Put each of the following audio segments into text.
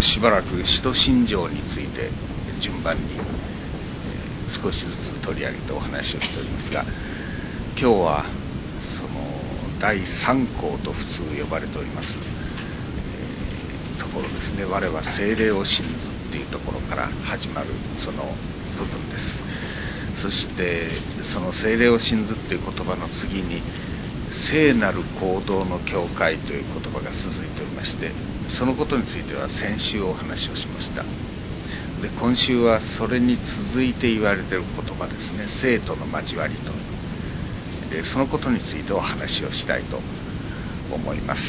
しばらく使徒信条について順番に少しずつ取り上げてお話をしておりますが、今日はその第3項と普通呼ばれております、ところですね。我は聖霊を信ずっていうところから始まるその部分です。そしてその聖霊を信ずっていう言葉の次に聖なる行動の教会という言葉が続いておりまして、そのことについては先週お話をしました。で、今週はそれに続いて言われている言葉ですね、聖との交わりと。で、そのことについてお話をしたいと思います。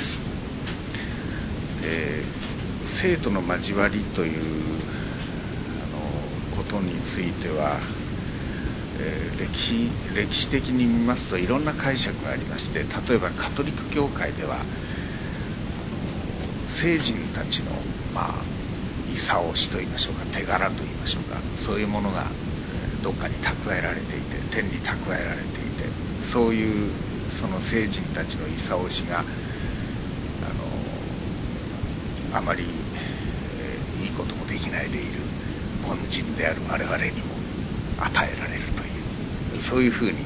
聖との交わりということについては、歴史的に見ますといろんな解釈がありまして、例えばカトリック教会では聖人たちの功しといいましょうか、手柄といいましょうか、そういうものがどっかに蓄えられていて、天に蓄えられていて、そういうその聖人たちの功しがあまり、いいこともできないでいる凡人である我々にも与えられるという、そういうふうに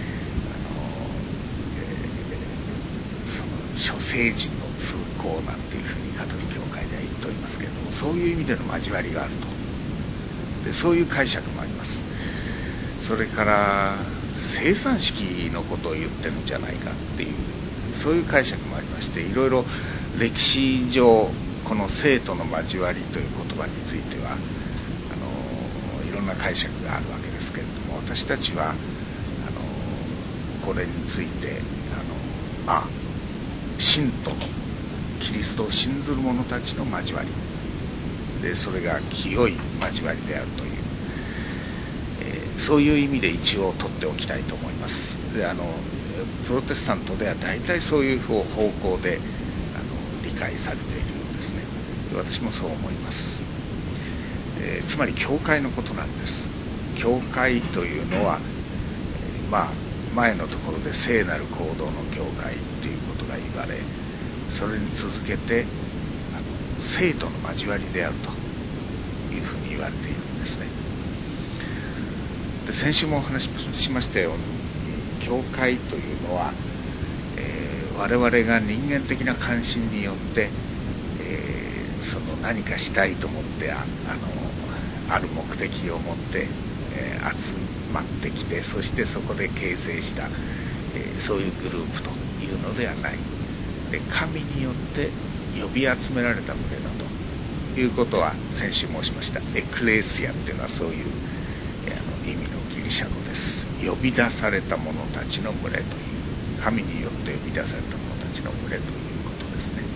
その諸聖人の通行なんていうふうにカトリック教会では言っておりますけれども、そういう意味での交わりがあると。で、そういう解釈もあります。それから生産式のことを言ってるんじゃないかっていう、そういう解釈もありまして、いろいろ歴史上この聖との交わりという言葉についてはいろんな解釈があるわけですけれども、私たちはこれについて信徒のキリストを信ずる者たちの交わりで、それが清い交わりであるという、そういう意味で一応取っておきたいと思います。で、プロテスタントでは大体そういう方向で理解されているようですね。私もそう思います。つまり教会のことなんです。教会というのは、前のところで聖なる行動の教会ということが言われ、それに続けて聖との交わりであるというふうに言われているんですね。で、先週もお話ししましたように、教会というのは、我々が人間的な関心によって、その何かしたいと思ってある目的を持って、集まってきて、そしてそこで形成した、そういうグループというのではない。で、神によって呼び集められた群れだということは先週申しました。エクレシアっていうのはそういう、意味のギリシャ語です。呼び出された者たちの群れという、神によって呼び出された者たちの群れということですね。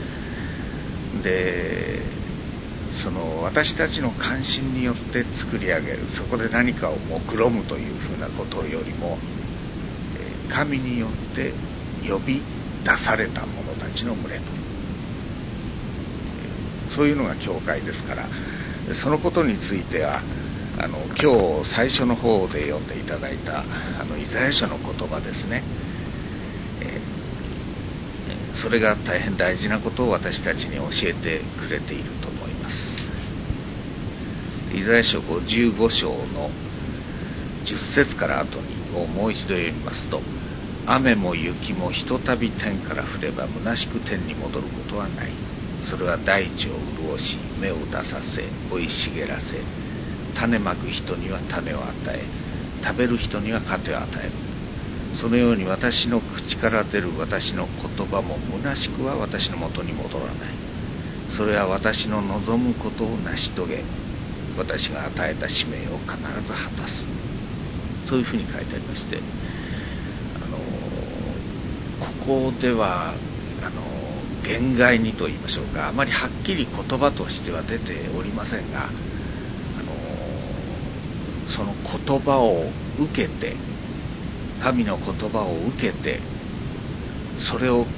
で、その私たちの関心によって作り上げる、そこで何かを目論むというふうなことよりも、神によって呼び出された者たちの群れと、そういうのが教会ですから、そのことについては今日最初の方で読んでいただいたイザヤ書の言葉ですね、それが大変大事なことを私たちに教えてくれていると思います。イザヤ書55章の10節から後にをもう一度読みますと、雨も雪もひとたび天から降れば虚しく天に戻ることはない。それは大地を潤し、芽を出させ、生い茂らせ、種まく人には種を与え、食べる人には糧を与える。そのように私の口から出る私の言葉も虚しくは私のもとに戻らない。それは私の望むことを成し遂げ、私が与えた使命を必ず果たす。そういうふうに書いてありまして、ここでは言外にと言いましょうか、あまりはっきり言葉としては出ておりませんが、その言葉を受けて、神の言葉を受けて、それを語って、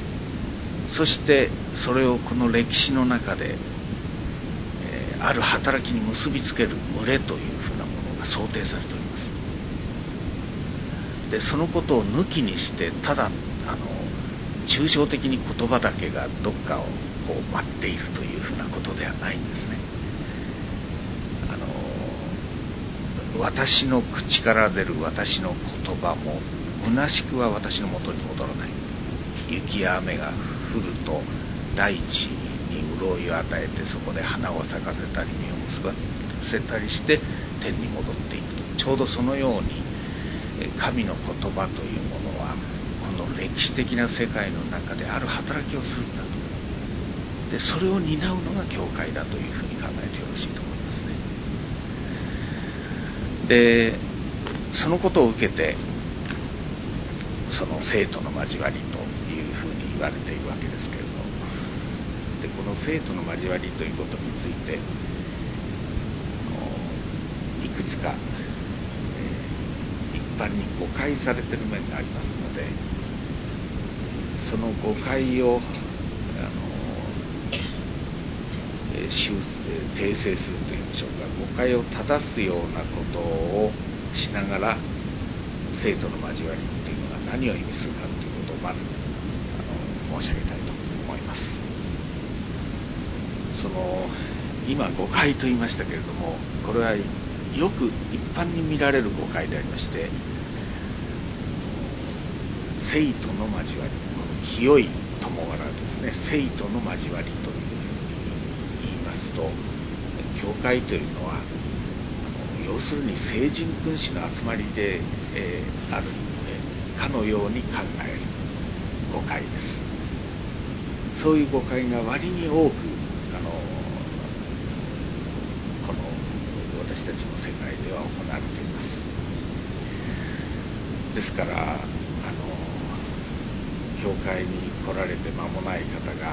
そしてそれをこの歴史の中で、ある働きに結びつける群れというふうなものが想定されております。で、そのことを抜きにして、ただ抽象的に言葉だけがどっかをこう待っているというふうなことではないんですね。私の口から出る私の言葉も虚しくは私のもとに戻らない。雪や雨が降ると大地に潤いを与えて、そこで花を咲かせたり実を結ばせたりして天に戻っていくと、ちょうどそのように神の言葉というものはこの歴史的な世界の中である働きをするんだと。でそれを担うのが教会だというふうに考えてよろしいと思いますね。でそのことを受けて、その生徒の交わりというふうに言われているわけですけれど、でこの生徒の交わりということについていくつか、一般に誤解されている面がありますので、その誤解を訂正するというんでしょうか、誤解を正すようなことをしながら、生徒の交わりというのが何を意味するかということをまず申し上げたいと思います。今誤解と言いましたけれども、これはよく一般に見られる誤解でありまして、生徒の交わり、この清い友柄ですね、生徒の交わりというふうに言いますと、教会というのは要するに聖人君子の集まりで、あるかのように考える誤解です。そういう誤解が割に多くこの私たちの世界では行われています。ですから教会に来られて間もない方が、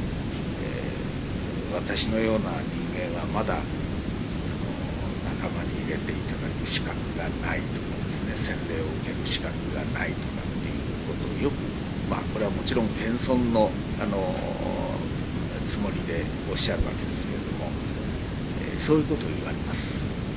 私のような人間はまだ仲間に入れていただく資格がないとかですね、洗礼を受ける資格がないとかっていうことをよく、これはもちろん謙遜のつもりでおっしゃるわけですけれども、そういうことを言われます。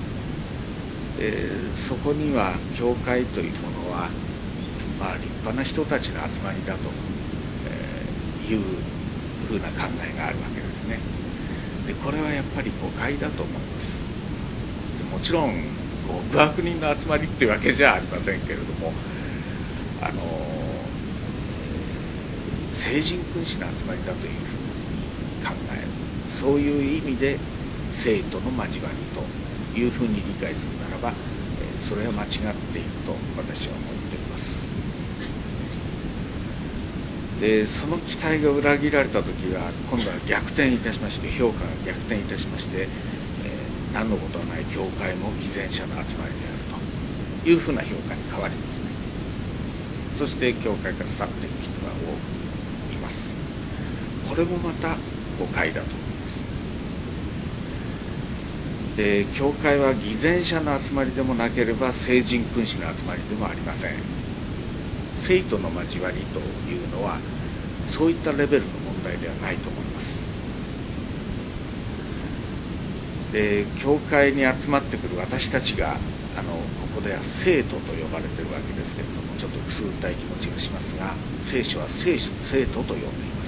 そこには教会というものは、立派な人たちの集まりだと、いうふうな考えがあるわけですね。でこれはやっぱり誤解だと思います。でもちろん極悪人の集まりっていうわけじゃありませんけれども、聖人君子の集まりだというふうに考える、そういう意味で生徒の交わりというふうに理解するならば、それは間違っていると私は思っています。でその期待が裏切られたときは、今度は逆転いたしまして、評価が逆転いたしまして、何のことはない教会も偽善者の集まりであるというふうな評価に変わりますね。そして教会から去っていく人が多くいます。これもまた誤解だと思います。で教会は偽善者の集まりでもなければ聖人君子の集まりでもありません。生徒の交わりというのはそういったレベルの問題ではないと思います。で教会に集まってくる私たちがここでは生徒と呼ばれているわけですけれども、ちょっとくすぐったい気持ちがしますが、聖書は生徒と呼んでいます。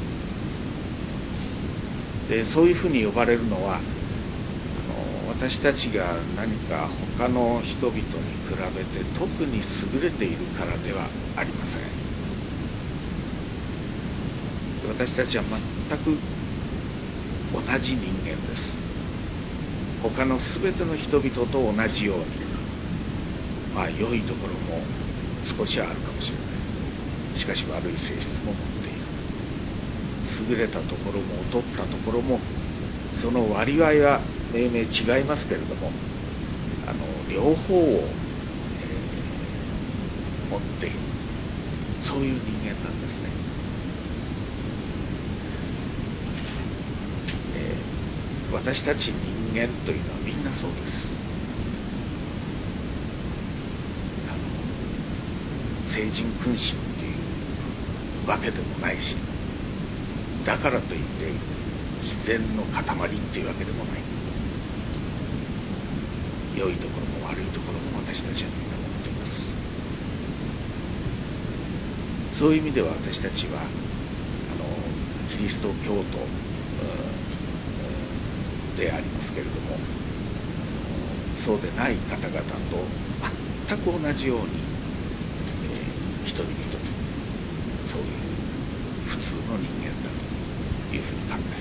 でそういうふうに呼ばれるのは私たちが何か他の人々に比べて特に優れているからではありません。私たちは全く同じ人間です。他の全ての人々と同じように、良いところも少しはあるかもしれない。しかし悪い性質も持っている。優れたところも劣ったところも、その割合は命名違いますけれども、両方を、持っている、そういう人間なんですね。私たち人間というのはみんなそうです。聖人君子っていうわけでもないし、だからといって偽善の塊っていうわけでもない。良いところも悪いところも私たちはみんな持っています。そういう意味では私たちはキリスト教徒でありますけれども、そうでない方々と全く同じように、一人一人そういう普通の人間だというふうに考え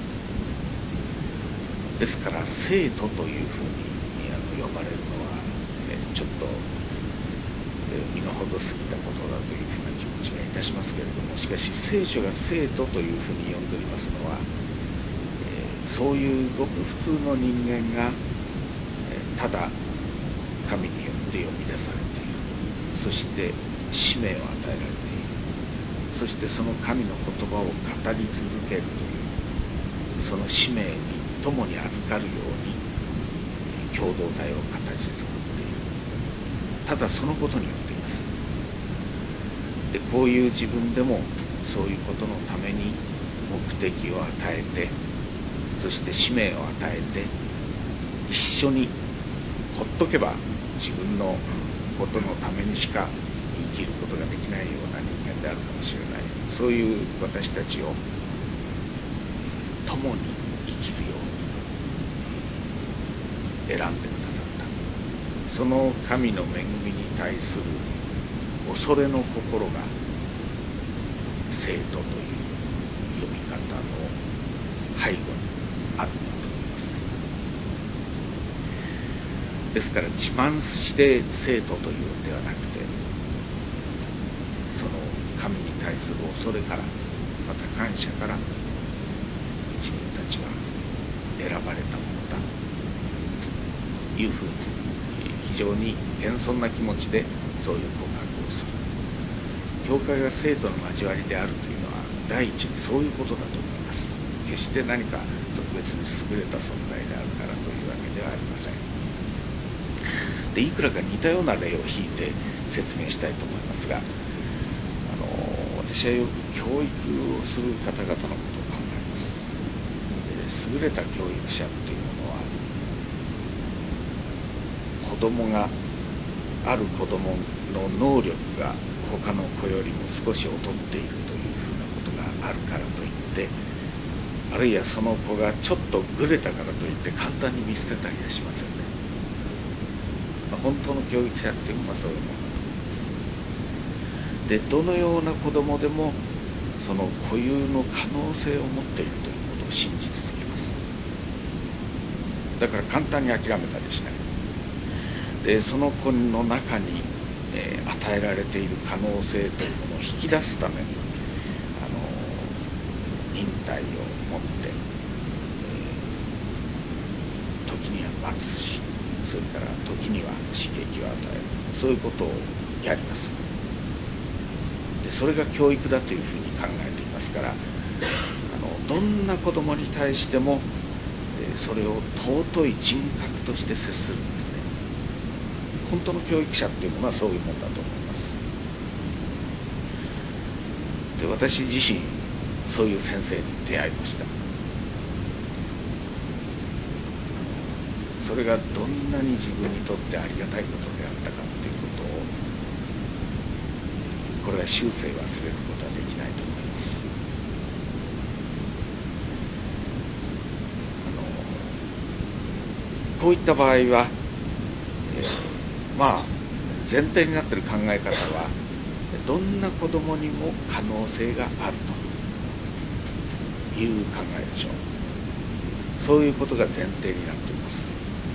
る。ですから聖徒というふうに呼ばれるのは、ちょっと身の程過ぎたことだというふうな気持ちがいたしますけれども、しかし聖書が聖徒というふうに呼んでおりますのは、そういうごく普通の人間が、ただ神によって呼び出されている、そして使命を与えられている、そしてその神の言葉を語り続けるというその使命に共に預かるように共同体を形作っている。ただそのことによっています。で、こういう自分でもそういうことのために目的を与えて、そして使命を与えて、一緒にほっとけば自分のことのためにしか生きることができないような人間であるかもしれない、そういう私たちを共に生きるように選んでくださった。その神の恵みに対する恐れの心が聖徒という呼び方の背後にあるんだと思いますね。ですから自慢して聖徒というのではなくて、その神に対する恐れから、また感謝から、自分たちは選ばれたものだというふうに、非常に謙遜な気持ちでそういう告白をする。教会が聖徒の交わりであるというのは、第一にそういうことだと思います。決して何か特別に優れた存在であるからというわけではありません。で、いくらか似たような例を引いて説明したいと思いますが、私はよく教育をする方々のことを考えます。優れた教育者っていうものは、子供がある子供の能力が他の子よりも少し劣っているというふうなことがあるからといって、あるいはその子がちょっとぐれたからといって簡単に見捨てたりはしませんね。本当の教育者っていうのはそういうものだと思います。で、どのような子供でもその固有の可能性を持っているということを信じ続けます。だから簡単に諦めたりしない。で、その子の中に、与えられている可能性というものを引き出すために、忍耐を持って、時には待つし、それから時には刺激を与える、そういうことをやります。で、それが教育だというふうに考えていますから、どんな子供に対しても、それを尊い人格として接するんですね。本当の教育者っていうものはそういうものだと思います。で、私自身そういう先生に出会いました。それがどんなに自分にとってありがたいことであったかっていうことを、これは終生忘れることはできないと思います。こういった場合は、前提になっている考え方は、どんな子供にも可能性があるという考えでしょう。そういうことが前提になっています。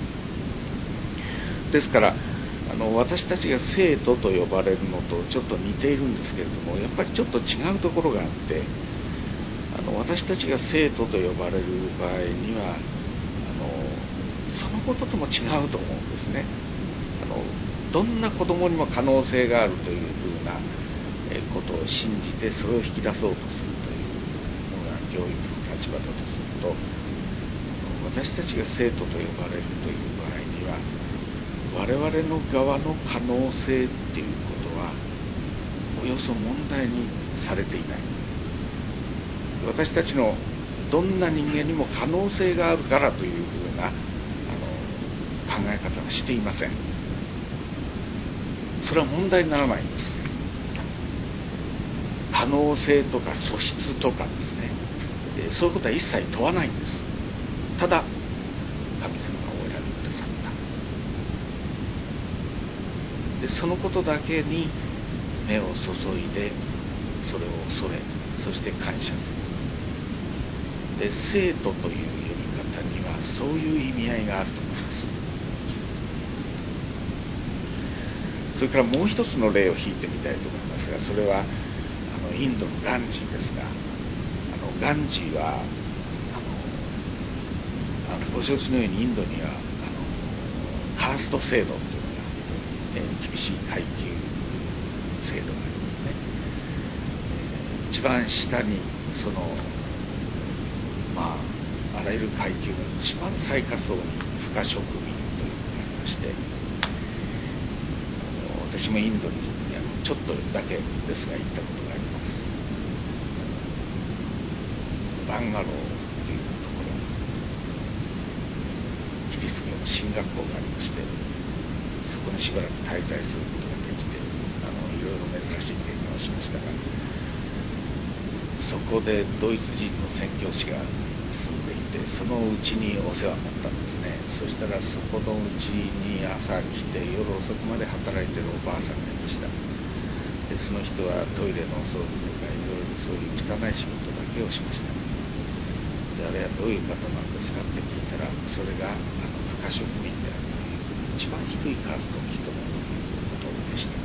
ですから私たちが生徒と呼ばれるのとちょっと似ているんですけれども、やっぱりちょっと違うところがあって、私たちが生徒と呼ばれる場合にはそのこととも違うと思うんですね。どんな子供にも可能性があるというふうなことを信じて、それを引き出そうとするというのが教育の立場だとすると、私たちが生徒と呼ばれるという場合には、我々の側の可能性っていうことはおよそ問題にされていない。私たちのどんな人間にも可能性があるからというふうな考え方はしていません。それは問題にならないんです。可能性とか素質とかですね、 そういうことは一切問わないんです。ただ神様がお選びくださった。でそのことだけに目を注いで、それを恐れ、そして感謝する。で生徒という呼び方にはそういう意味合いがあると思います。それからもう一つの例を引いてみたいと思いますが、それはインドのガンジーですが、ガンジーはご承知のようにインドにはカースト制度というのが厳しい階級制度がありますね。一番下にあらゆる階級の一番最下層に不可職民というのがありまして、私もインドにちょっとだけですが行ったことがあります。バンガローというところにキリスト教の神学校がありまして、そこにしばらく滞在することができて、いろいろ珍しい経験をしましたが、そこでドイツ人の宣教師が住んでいて、そのうちにお世話になったんですね。そしたらそこのうちに朝来て夜遅くまで働いているおばあさんがいました。でその人はトイレのお掃除とかいろいろそういう汚い仕事だけをしました。であれはどういう方なんですかって聞いたら、それが不可職民であるという一番低いカーストの人だということでした。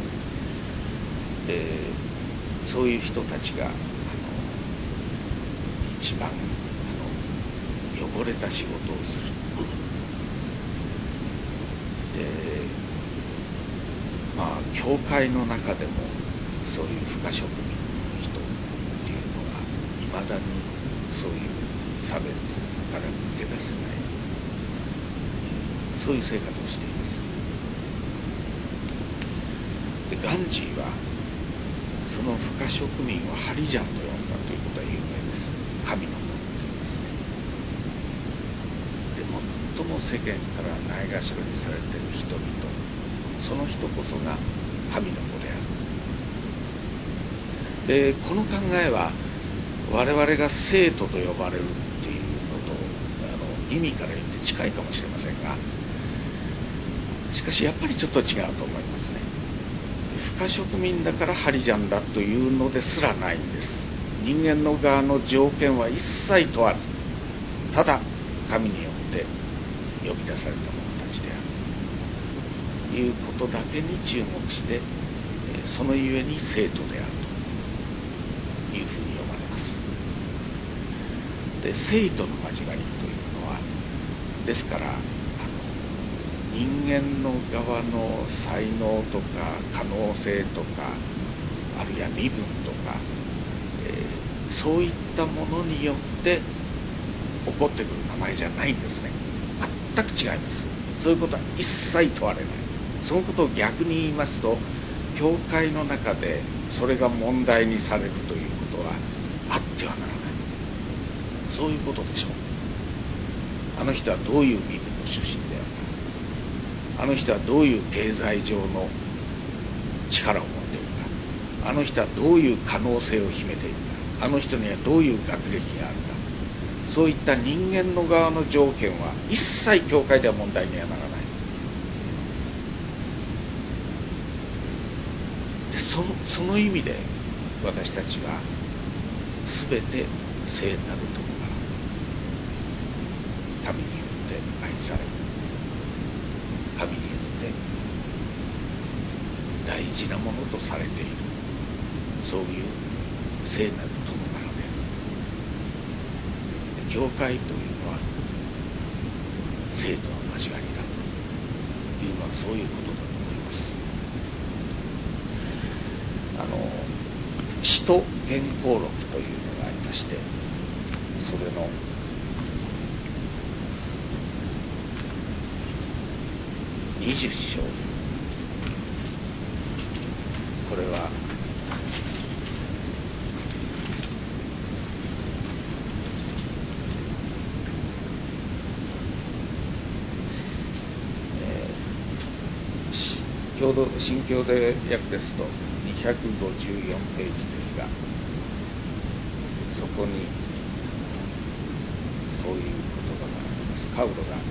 でそういう人たちが一番汚れた仕事をする。で教会の中でもそういう不可職民の人っていうのは未だにそういう差別から抜け出せない、そういう生活をしています。でガンジーはその不可職民をハリジャンと呼んだということは有名です。神の子と言いますね。で最も世間からないがしろにされている人々、その人こそが神の子である。でこの考えは我々が生徒と呼ばれるっていうのと意味から言って近いかもしれませんが、しかしやっぱりちょっと違うと思いますね。不可職民だからハリジャンだというのですらないんです。人間の側の条件は一切問わず、ただ神によって呼び出された者たちであるということだけに注目して、そのゆえに生徒であるというふうに読まれます。で生徒の交わりというのはですから人間の側の才能とか可能性とかあるいは身分とか、そういったものによって起こってくる名前じゃないんですね。全く違います。そういうことは一切問われない。そのことを逆に言いますと、教会の中でそれが問題にされるということはあってはならない。そういうことでしょう。あの人はどういう身分の出身であるか、あの人はどういう経済上の力を持っているか、あの人はどういう可能性を秘めているか、あの人にはどういう学歴があるか、そういった人間の側の条件は一切教会では問題にはならない。でその意味で私たちは全て聖なるところから神によって愛され、神によって大事なものとされている、そういう聖なるところからである。教会というのは生徒の交わりだというのはそういうことだと思います。使徒原稿録というのがありまして、それの20章、これは新共同訳ですと254ページですが、そこにこういう言葉があります。パウロが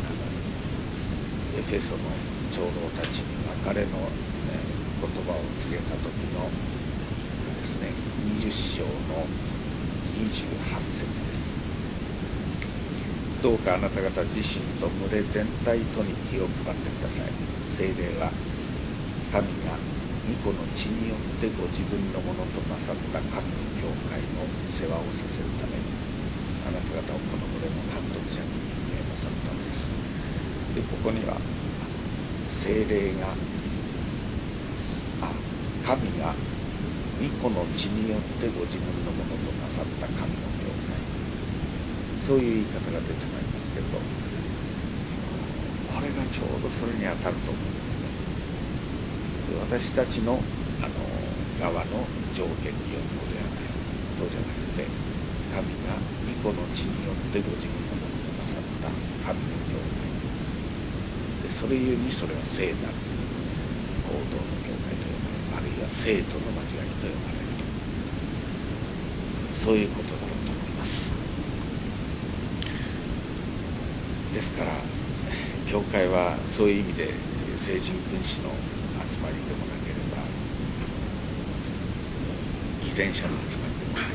エフェソの長老たちに別れの、言葉を告げた時のですね、20章の28節です。どうかあなた方自身と群れ全体とに気を配ってください。聖霊は神が御子の血によってご自分のものとなさった神の教会の世話をさせるためにあなた方をこの群れの監督者に任命なさったのです。で、ここには聖霊が神が御子の血によってご自分のものとなさった神の教会、そういう言い方が出てまいりますけれど、これがちょうどそれに当たると思うんですね。で、私たちの側の条件によるのではない、そうじゃなくて、神が御子の血によってご自分のものとなさった神の教会で、それゆえにそれは聖なる行動の教会と呼ばれる、あるいは聖徒の交わりと呼ばれると、そういうことだろうと思います。ですから教会はそういう意味で聖人君子の集まりでもなければ偽善者の集まりでもない、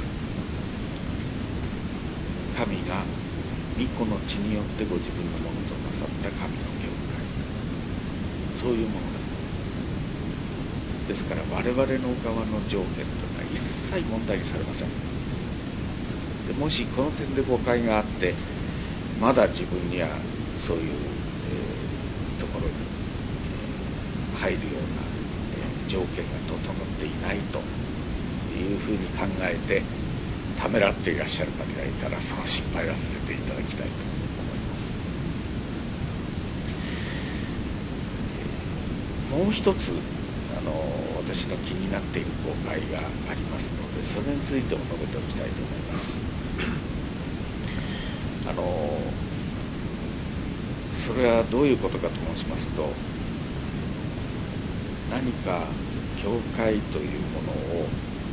神が御子の血によってご自分のものとなさった神の教会、そういうものだ。ですから我々の側の条件というのは一切問題にされません。で、もしこの点で誤解があってまだ自分にはそういう、ところに、入るような、条件が整っていないというふうに考えてためらっていらっしゃる方がいたら、その心配は捨てていただきたいと思います。もう一つ私の気になっている誤解がありますので、それについても述べておきたいと思います。それはどういうことかと申しますと、何か教会というものを、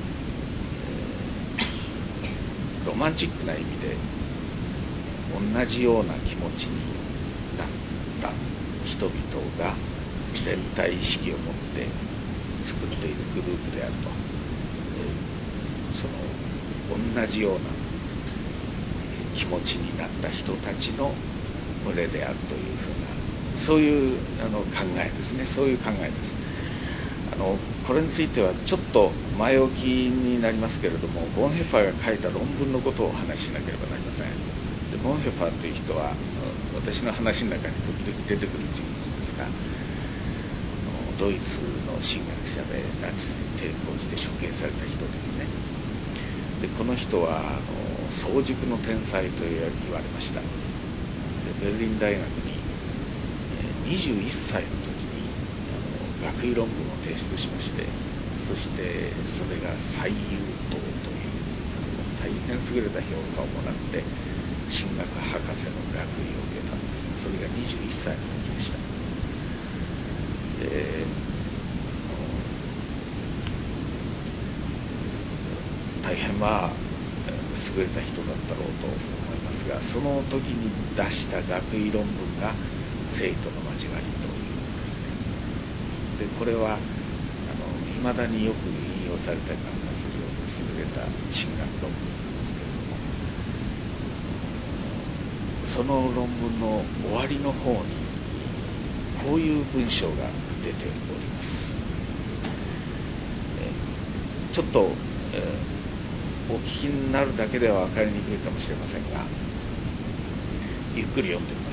ロマンチックな意味で同じような気持ちになった人々が連帯意識を持って作っているグループであると、その同じような気持ちになった人たちの群れであるというふうな、そういう考えですね。そういう考えです。これについてはちょっと前置きになりますけれども、ボンヘッファーが書いた論文のことをお話ししなければなりません。で、ボンヘッファーという人は私の話の中に時々出てくる人物ですが、ドイツの神学者でナチスに抵抗して処刑された人ですね。で、この人は早熟の天才と言われました。で、ベルリン大学に21歳の時に学位論文を提出しまして、そしてそれが最優等という大変優れた評価をもらって神学博士の学位を受けたんです。それが21歳の時でした。で、大変優れた人だったろうと思いますが、その時に出した学位論文が聖徒の交わりというのですね。で、これは未だによく引用されたりなんかするような優れた神学論文なんですけれども、その論文の終わりの方にこういう文章が出ております。ちょっと、お聞きになるだけでは分かりにくいかもしれませんが、ゆっくり読んでみます。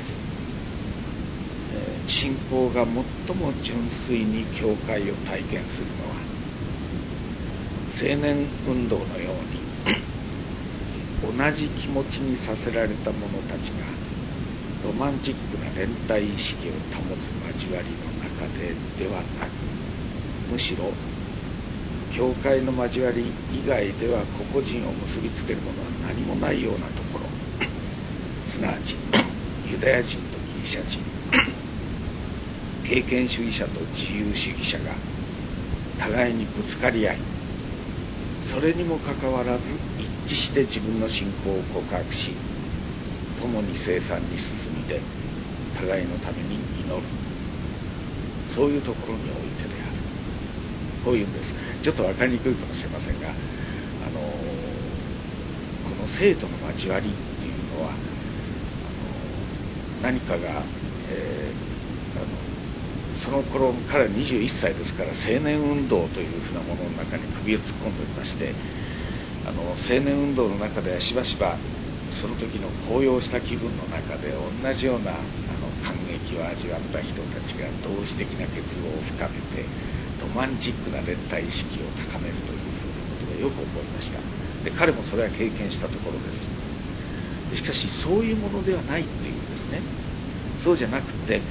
信仰が最も純粋に教会を体験するのは、青年運動のように同じ気持ちにさせられた者たちがロマンチックな連帯意識を保つ交わりの中ではなく、むしろ教会の交わり以外では個々人を結びつけるものは何もないようなところ、すなわちユダヤ人とギリシャ人、経験主義者と自由主義者が互いにぶつかり合い、それにもかかわらず一致して自分の信仰を告白し、 共に生産に進みで互いのために祈る、そういうところにおいてである、こういうんです。ちょっと分かりにくいかもしれませんが、この生との交わりっていうのは何かが、その頃彼は21歳ですから青年運動というふうなものの中に首を突っ込んでおりまして、青年運動の中ではしばしばその時の高揚した気分の中で同じような感激を味わった人たちが同志的な結合を深めてロマンチックな連帯意識を高めるというふうなことがよく起こりました。で、彼もそれは経験したところです。しかしそういうものではないっていうんですね。そうじゃなくて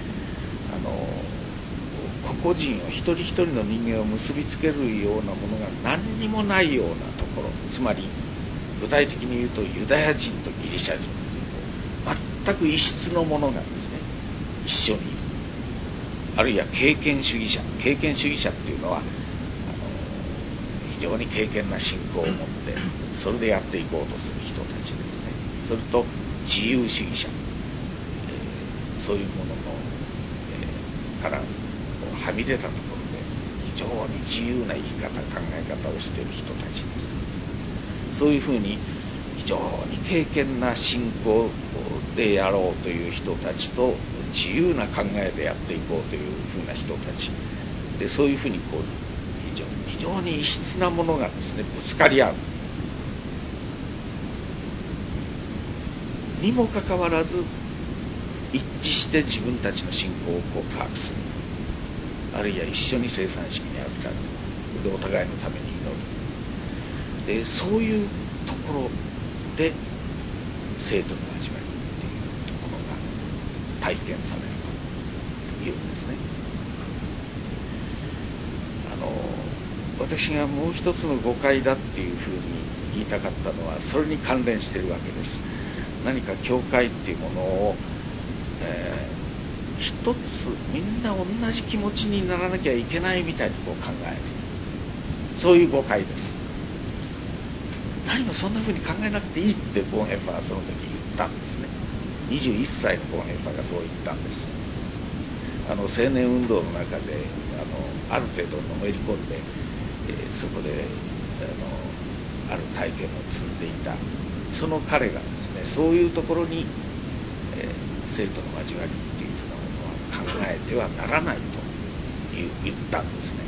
個々人を一人一人の人間を結びつけるようなものが何にもないようなところ、つまり具体的に言うとユダヤ人とギリシャ人という全く異質のものがですね一緒にいる。あるいは経験主義者っていうのは非常に敬虔な信仰を持ってそれでやっていこうとする人たちですね。それと自由主義者、そういうものの、からはみ出たところで非常に自由な生き方考え方をしている人たちです。そういうふうに非常に敬虔な信仰でやろうという人たちと自由な考えでやっていこうというふうな人たちで、そういうふうに非常に異質なものがですねぶつかり合うにもかかわらず一致して自分たちの信仰を告白する、あるいは一緒に生産式に預かる、でお互いのために祈る、でそういうところで生徒の交わりっていうものが体験されるというんですね。私がもう一つの誤解だっていうふうに言いたかったのはそれに関連しているわけです。何か教会っていうものを、一つみんな同じ気持ちにならなきゃいけないみたいにこう考える、そういう誤解です。何もそんなふうに考えなくていいってボンヘッファーはその時言ったんですね。21歳のボンヘッファーがそう言ったんです。青年運動の中である程度のめり込んで、そこである体験を積んでいたその彼がですね、そういうところに、生徒の交わりっていうふうなものは考えてはならないと言ったんですね。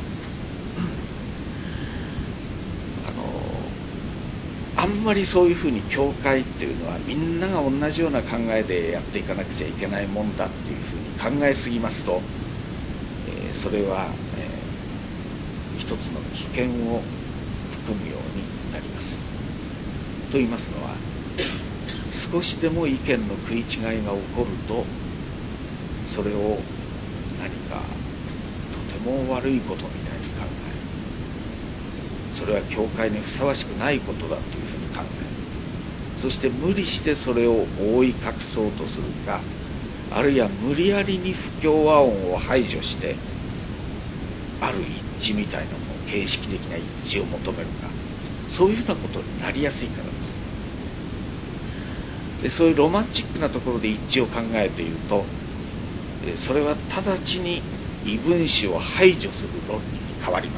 あんまりそういうふうに教会っていうのはみんなが同じような考えでやっていかなくちゃいけないもんだっていうふうに考えすぎますと、それは、一つの危険を含むようになります。と言いますのは、少しでも意見の食い違いが起こるとそれを何かとても悪いことみたいに考える、それは教会にふさわしくないことだというふうに考える、そして無理してそれを覆い隠そうとするか、あるいは無理やりに不協和音を排除してある一致みたいなもの、形式的な一致を求めるか、そういうふうなことになりやすいからです。でそういうロマンチックなところで一致を考えていると、それは直ちに異分子を排除する論理に変わります。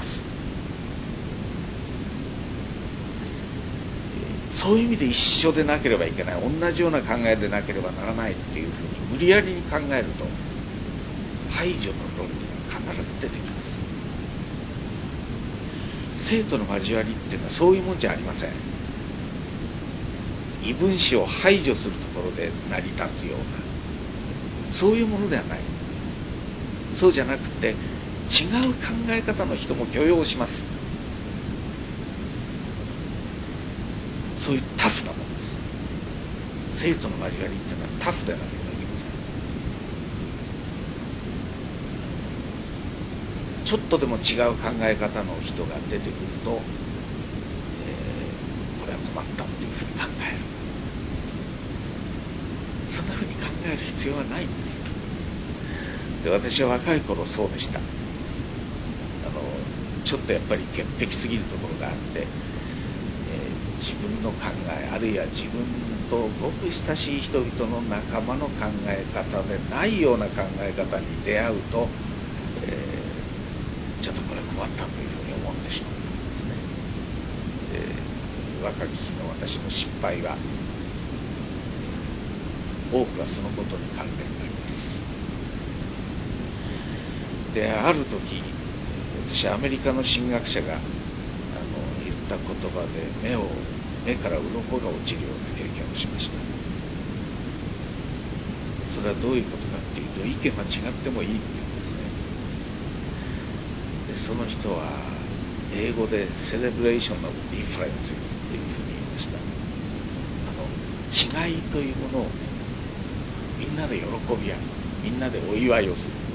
そういう意味で一緒でなければいけない、同じような考えでなければならないっていうふうに無理やりに考えると排除の論理が必ず出てきます。生徒の交わりっていうのはそういうもんじゃありません。異分子を排除するところで成り立つようなそういうものではない。そうじゃなくて違う考え方の人も許容します。そういうタフなものです。生徒の交わりっていうのはタフでなければいけません。ちょっとでも違う考え方の人が出てくると、これは困ったっていうふうに考える。そんなふうに考える必要はないんです。で、私は若い頃そうでした。ちょっとやっぱり潔癖すぎるところがあって、 自分の考え、あるいは自分とごく親しい人々の仲間の考え方でないような考え方に出会うと、ちょっとこれ困ったというふうに思ってしまうんですね。若き日の私の失敗は、多くはそのことに関連があります。で、ある時、私アメリカの神学者が言った言葉で目から鱗が落ちるような経験をしました。それはどういうことかっていうと、意見は違ってもいいっていうんですね。で、その人は英語でセレブレーションのディファレンスっていうふうに言いました。違いというものをね、みんなで喜び合う、みんなでお祝いをする。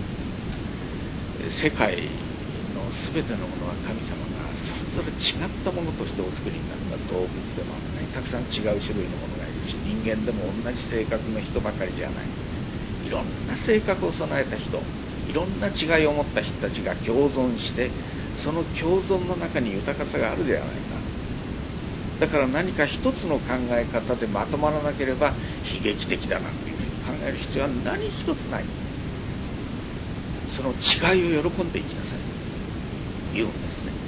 世界の全てのものは神様がそれぞれ違ったものとしてお作りになった。動物でもあんなにたくさん違う種類のものがいるし、人間でも同じ性格の人ばかりじゃない。いろんな性格を備えた人、いろんな違いを持った人たちが共存して、その共存の中に豊かさがあるではないか。だから何か一つの考え方でまとまらなければ悲劇的だなというふうに考える必要は何一つない。その違いを喜んでいきなさいと言うんですね。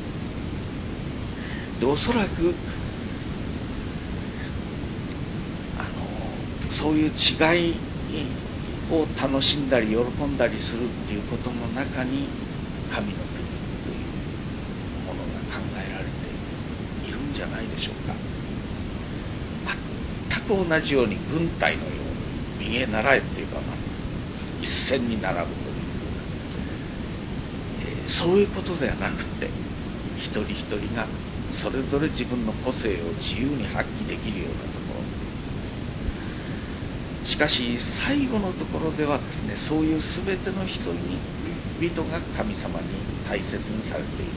で、おそらくそういう違いを楽しんだり喜んだりするっていうことの中に神の国というものが考えられているんじゃないでしょうか。全く同じように軍隊のように右へ習えっていうか、一線に並ぶというそういうことではなくて、一人一人がそれぞれ自分の個性を自由に発揮できるようなところ。しかし最後のところではですね、そういう全ての人々が神様に大切にされている。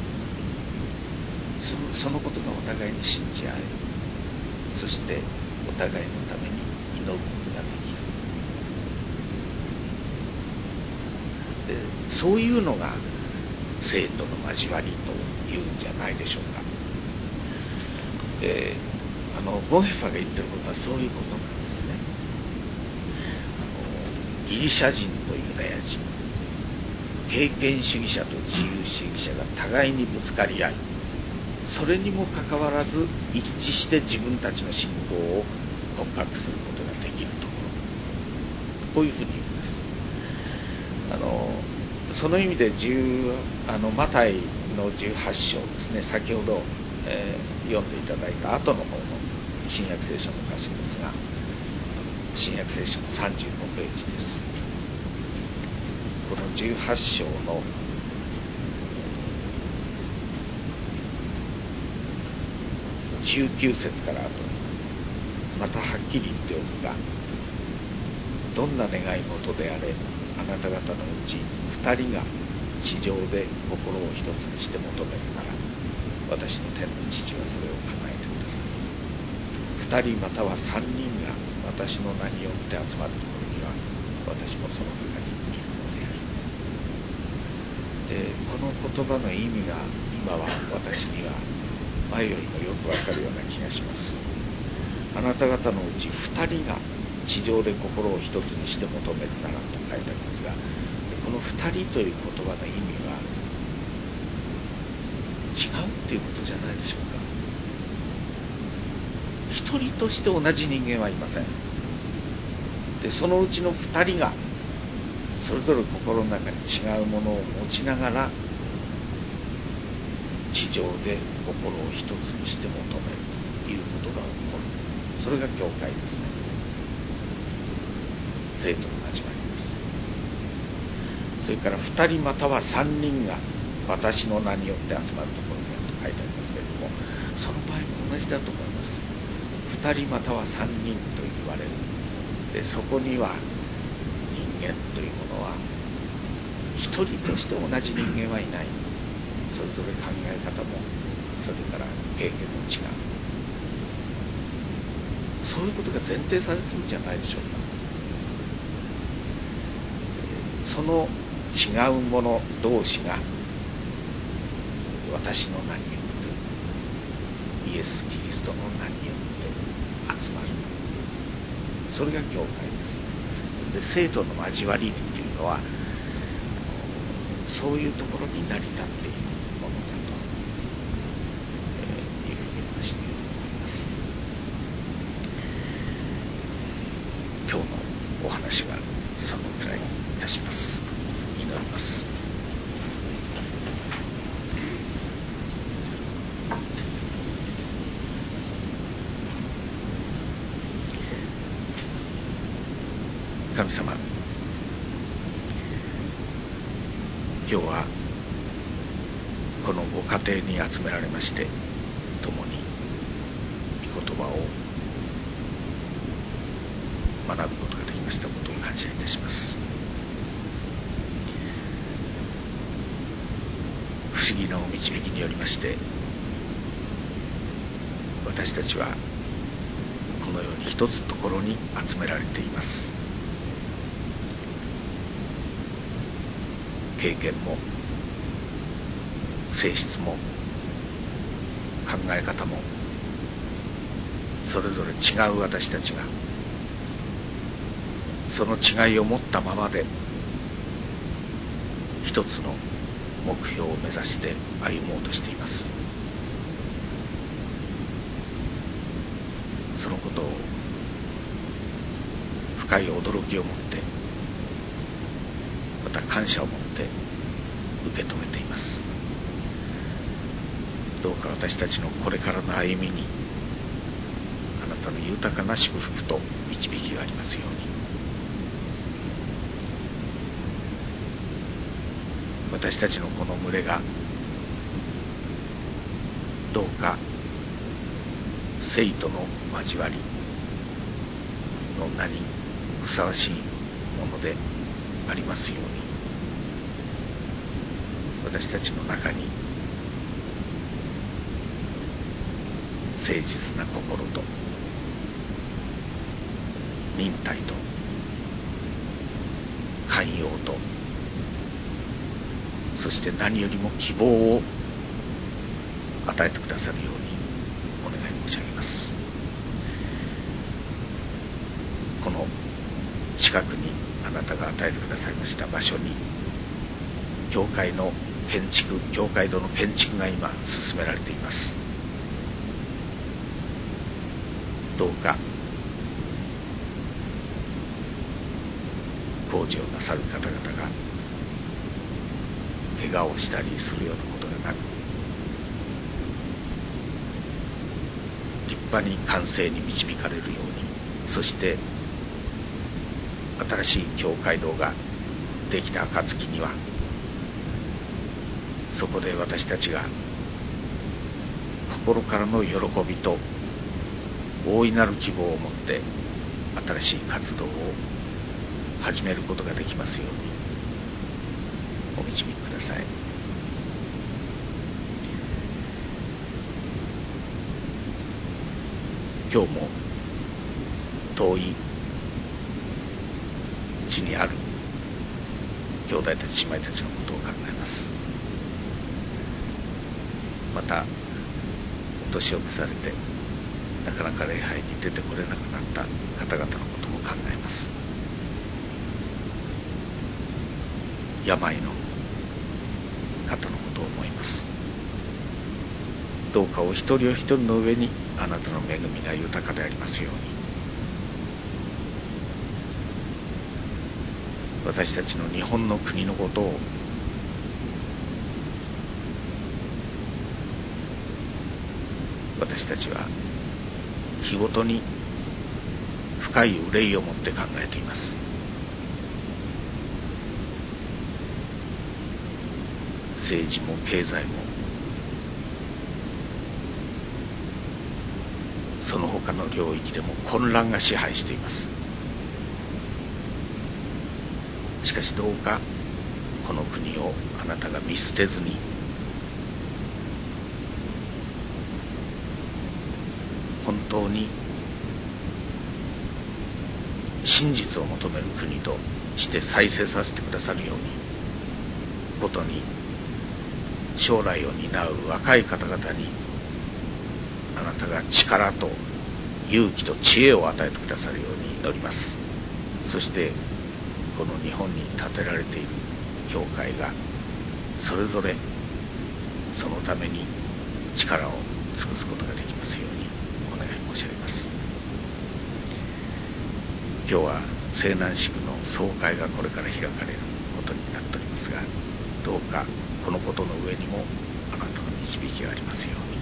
そのことがお互いに信じ合える。そしてお互いのために祈ることができる。で、そういうのが生徒の交わりというんじゃないでしょうか。ボンヘファが言ってることはそういうことなんですね。ギリシャ人とユダヤ人、経験主義者と自由主義者が互いにぶつかり合い、それにもかかわらず一致して自分たちの信仰を告白することができるところ、こういうふうに言うんです。その意味でマタイの18章ですね、先ほど、読んでいただいた後の方の新約聖書の箇所ですが、新約聖書の35ページです。この18章の19節から後に、またはっきり言っておくが、どんな願い事であれ、あなた方のうち2人が地上で心を一つにして求めるなら、私の天の父はそれを叶えてください。2人または3人が私の名によって集まるところには、私もその中にいるのである。で、この言葉の意味が今は私には前よりもよくわかるような気がします。あなた方のうち2人が地上で心を一つにして求めるならと書いてありますが、この2人という言葉の意味は違うっていうことじゃないでしょうか。一人として同じ人間はいません。で、そのうちの2人がそれぞれ心の中に違うものを持ちながら地上で心を一つにして求めるということが起こる。それが教会ですね。生徒の交わりです。それから2人または3人が私の名によって集まるところにはと書いてありますけれども、その場合も同じだと思います。2人または3人と言われる。で、そこには人間というものは一人として同じ人間はいない。それぞれ考え方もそれから経験も違う。そういうことが前提されているんじゃないでしょうか。その違うもの同士が私の名によってイエス・キリストの名によって集まる。それが教会です。で、生徒の交わりっていうのはそういうところに成り立っているものだというふうに私に思います。今日のお話はそのくらいにいたします。祈ります。神様、今日はこのご家庭に集められまして、共に御言葉を学ぶことができましたことを感謝いたします。不思議なお導きによりまして、私たちはこのように一つところに集められています。経験も性質も考え方もそれぞれ違う私たちが、その違いを持ったままで一つの目標を目指して歩もうとしています。そのことを深い驚きを持って、また感謝を持って受け止めています。どうか私たちのこれからの歩みにあなたの豊かな祝福と導きがありますように。私たちのこの群れがどうか生徒の交わりの名にふさわしいものでありますように、私たちの中に誠実な心と忍耐と寛容と、そして何よりも希望を与えてくださるようにお願い申し上げます。この近くにあなたが与えてくださいました場所に教会堂の建築が今進められています。どうか工事をなさる方々が怪我をしたりするようなことがなく、立派に完成に導かれるように、そして新しい教会堂ができた暁には、そこで私たちが心からの喜びと大いなる希望を持って新しい活動を始めることができますようにお導きください。今日も遠い地にある兄弟たち姉妹たちのことを考えます。また年を重ねてなかなか礼拝に出てこれなくなった方々のことも考えます。病の方のことを思います。どうかお一人お一人の上にあなたの恵みが豊かでありますように。私たちの日本の国のことを私たちは日ごとに深い憂いを持って考えています。政治も経済もその他の領域でも混乱が支配しています。しかしどうかこの国をあなたが見捨てずに、本当に真実を求める国として再生させてくださるように、ことに将来を担う若い方々にあなたが力と勇気と知恵を与えてくださるように祈ります。そしてこの日本に建てられている教会がそれぞれそのために力を尽くすことができますようにお願い申し上げます。今日は西南市区の総会がこれから開かれることになっておりますが、どうかこのことの上にもあなたの導きがありますように。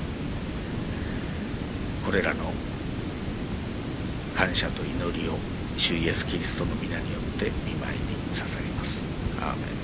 これらの感謝と祈りを主イエスキリストの皆によって御前に捧げます。アーメン。